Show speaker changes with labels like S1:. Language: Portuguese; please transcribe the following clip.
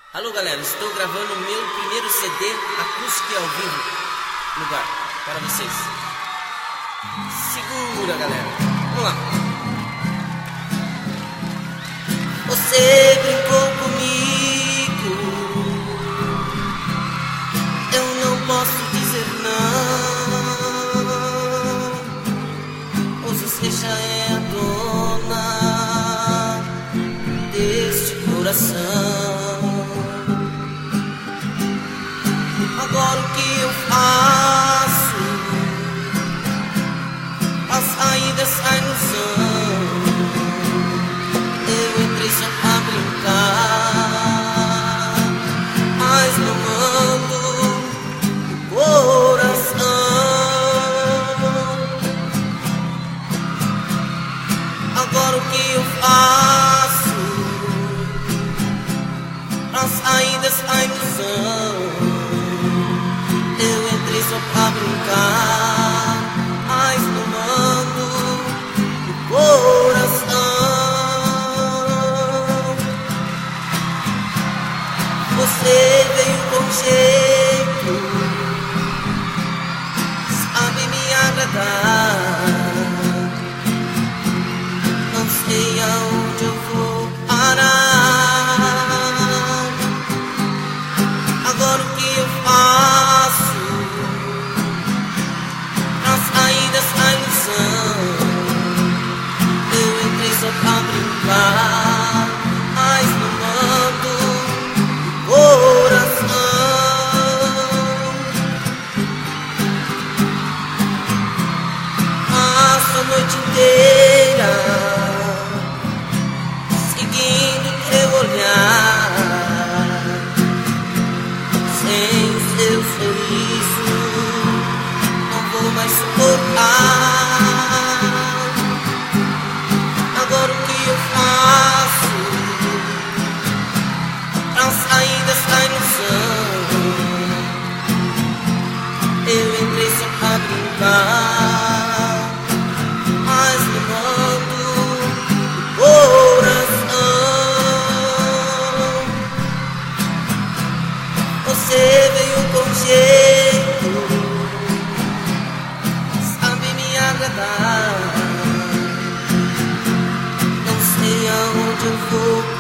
S1: Alô galera, estou gravando o meu primeiro CD acústico e ao vivo lugar para vocês. Segura galera, vamos lá. Você brincou comigo, eu não posso dizer não, pois você já é a dona deste coração. Agora o que eu faço? A saída sai no chão. Eu entrei só pra brincar, mas não mando o coração. Agora o que eu faço? A saída sai no chão. Eu entrei só pra brincar, mas não mando o coração. Você veio com jeito, sabe me agradar. Não sei aonde eu vou parar. Agora o que eu faço? Eu entrei só pra brincar, mas não mando o coração. Passo a noite inteira seguindo teu olhar, sem o seu sorriso não vou mais suportar. Agora o que eu faço? A saída sai no chão. Eu entrei só pra brincar, mas não mando o coração. Você veio com jeito, sabe me agradar. Não sei aonde eu vou